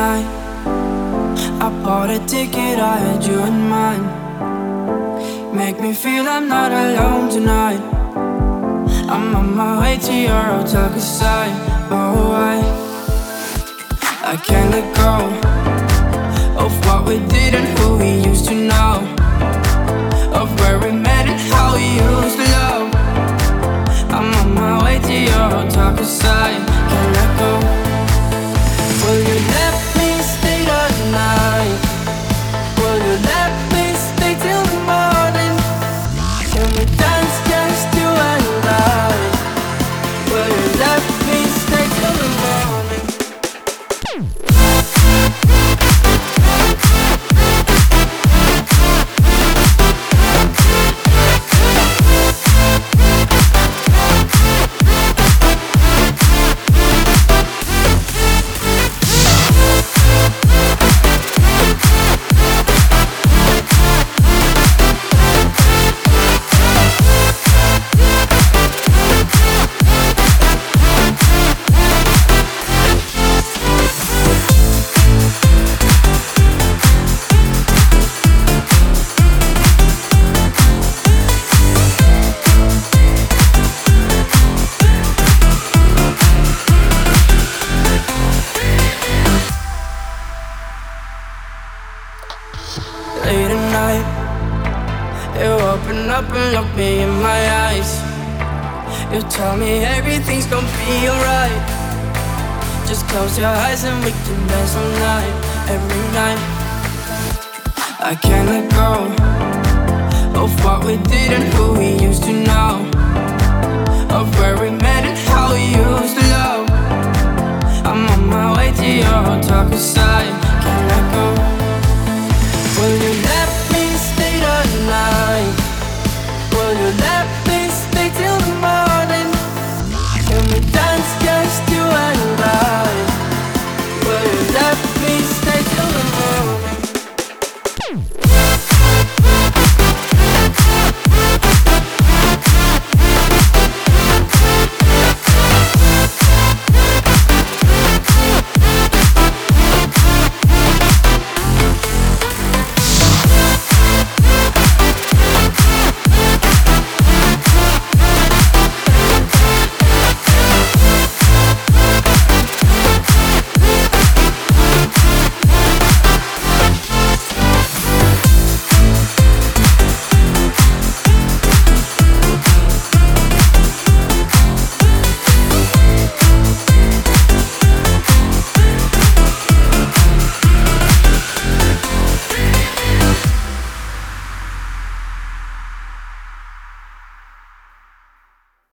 night. I bought a ticket, I had you in mind. Make me feel I'm not alone tonight. I'm on my way to your hotel, 'cause I can't let go of what we did and who we used to know, of where we met and how we used to love. I'm on my way to your hotel, 'cause I can't let go. Will you let me stay the night? Will you let me stay till the morning? Can we dance just you and I? Will you let me stay till the morning? Late at night, you open up and look me in my eyes. You tell me everything's gonna be alright. Just close your eyes and we can dance all night, every night. I can't let go of what we did and who we used to know, of where we met and how we used to love. I'm on my way to your hotel, 'cause